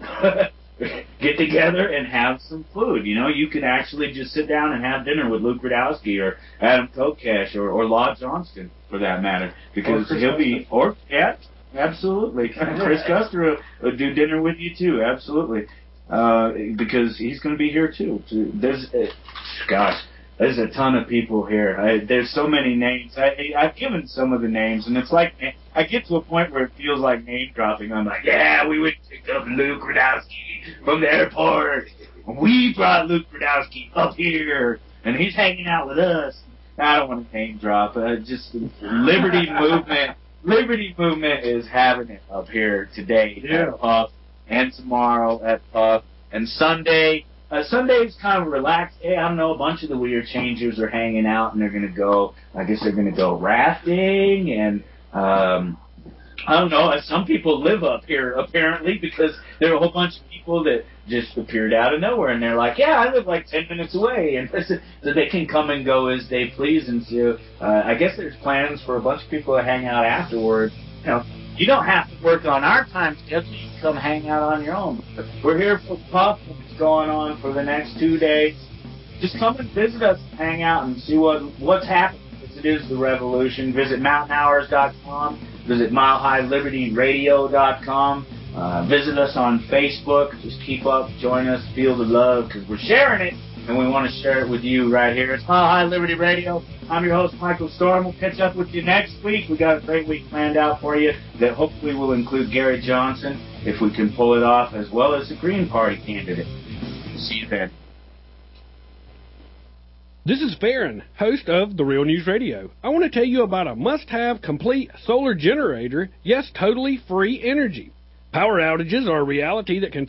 get together and have some food. You know, you can actually just sit down and have dinner with Luke Radowski or Adam Kokesh or, or Law Johnston, for that matter, because he'll be, or, yeah, absolutely. Chris Custer will do dinner with you, too. Absolutely. Uh, because he's going to be here, too. There's, uh, gosh, there's a ton of people here. I, there's so many names. I, I've given some of the names, and it's like, I get to a point where it feels like name dropping. I'm like, yeah, we went to pick up Luke Radowski from the airport. We brought Luke Radowski up here, and he's hanging out with us. I don't want to name drop. Uh, just Liberty Movement. Liberty Movement is having it up here today yeah. at Puff, and tomorrow at Puff, and Sunday. Uh, Sunday's kind of relaxed. Hey, I don't know, a bunch of the Weird Changers are hanging out, and they're going to go, I guess they're going to go rafting, and um, I don't know, some people live up here, apparently, because there are a whole bunch of people that just appeared out of nowhere, and they're like, yeah, I live like ten minutes away, and so they can come and go as they please, and so uh, I guess there's plans for a bunch of people to hang out afterward. You know, you don't have to work on our time schedule, you can come hang out on your own. We're here for Puff, what's going on for the next two days. Just come and visit us, hang out, and see what what's happening, because it is the revolution. Visit mountain hours dot com. Visit mile high liberty radio dot com. Uh, visit us on Facebook. Just keep up, join us, feel the love, because we're sharing it, and we want to share it with you right here. It's Mile High Liberty Radio. I'm your host, Michael Storm. We'll catch up with you next week. We got a great week planned out for you that hopefully will include Gary Johnson, if we can pull it off, as well as the Green Party candidate. See you then. This is Farron, host of The Real News Radio. I want to tell you about a must-have complete solar generator, yes, totally free energy. Power outages are a reality that can